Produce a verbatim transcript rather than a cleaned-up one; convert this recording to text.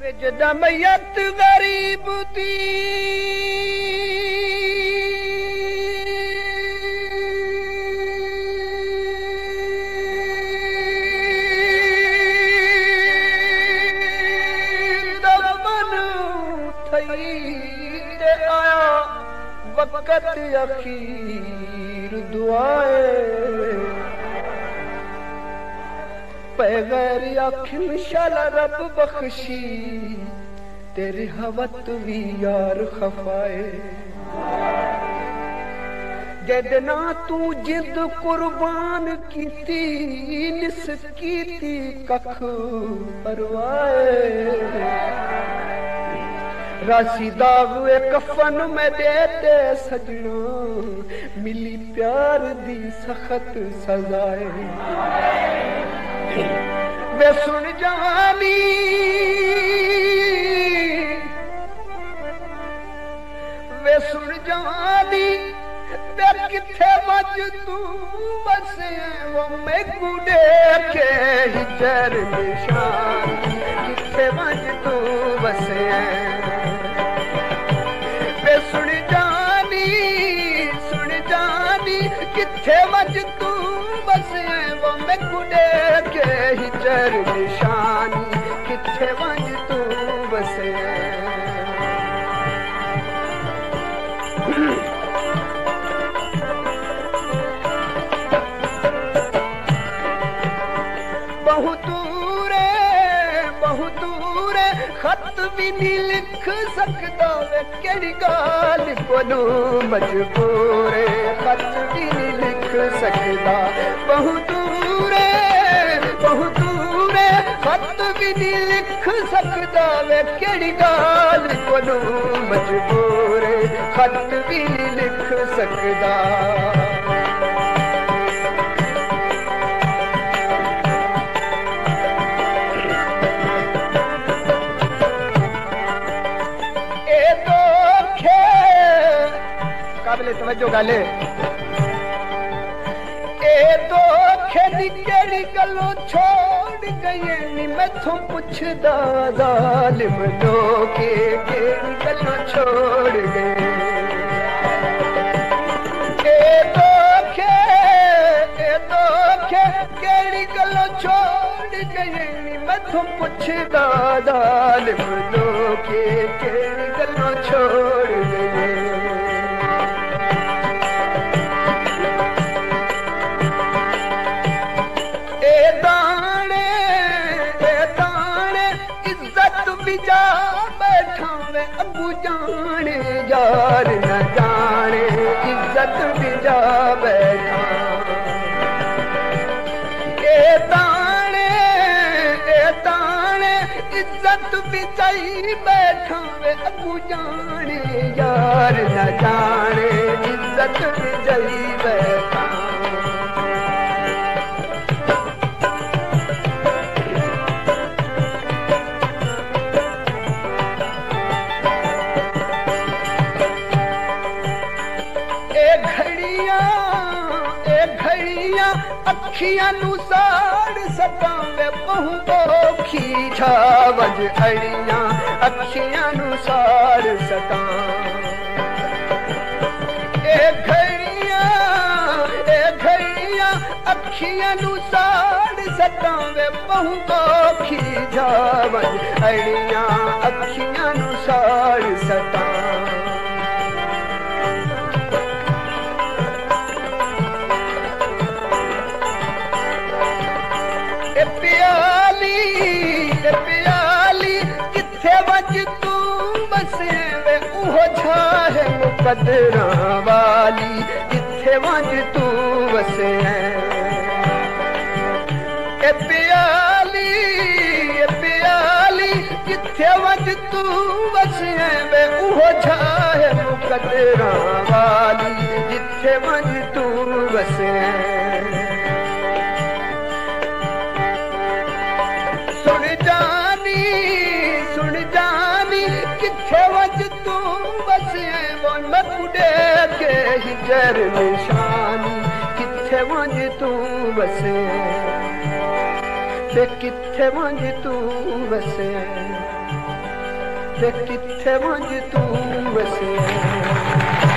जदा मैयत गरीब दी दफन थई ते आया वक्त अखीर दुआए पैगैर आखिन शाला रब बख्शी तेरी हवत भी यार खफाए जदना तू जिद कुर्बान कीती निस कीती कख परवाए रासी दावे कफन में देते सजनो मिली प्यार दी सखत सजाए वे सुन जानी वे सुन जानी वे किथे मज तू बसे वो मैं गुडे के हिजर निशान किथे मज तू बसे वे सुन जानी सुन जानी किथे मज तू बसे वो मैं गुडे के हिजर निशानी किथे वंज तू बसे बहुत दूरे बहुत दूरे खत भी नहीं लिख सकता वे केड़ी गाल कोनू मजबूर खत भी नहीं लिख सकता बहुत दूरे बहुत दूरे खत भी नहीं लिख सकता वे केड़ी गाल कोनू मजबूर खत भी नहीं लिख सकता काबिल तवज्जो गाले ए तो खेदी केड़ी गलो छोड़ गए नी मैथों पुछदा जालिम लोके केड़ी गलो छोड़ गए ए तो खे ए तो खे केड़ी गलो छोड़ गए नी मैथों पुछदा जालिम लोके केड़ी गलो छोड़ गए जा बैठा वे अबू जाने यार न जाने इज्जत भी जा बैठा ए ताने ए ताने इज्जत भी जाई बैठा वे अबू जाने यार न जाने इज्जत भी जाई बैठा अखियां नू साड़ सकावे बहु औखी छावज अड़ियां अखियां नू साड़ सका ए घड़ियां ए घड़ियां अखियां नू साड़ सकावे बहु औखी छावज अड़ियां अखियां नू साड़ सका प्याली किथे वज तू बसे वे उहो छाहे मुकदरा वाली किथे वज तू बसे ए प्याली ए प्याली किथे वज तू बसे वे उहो छाहे मुकदरा वाली जिथे वज तू बसे हिजर निशानी किथे वंज तू बसे ते किथे वंज तू बसे ते किथे वंज तू वसे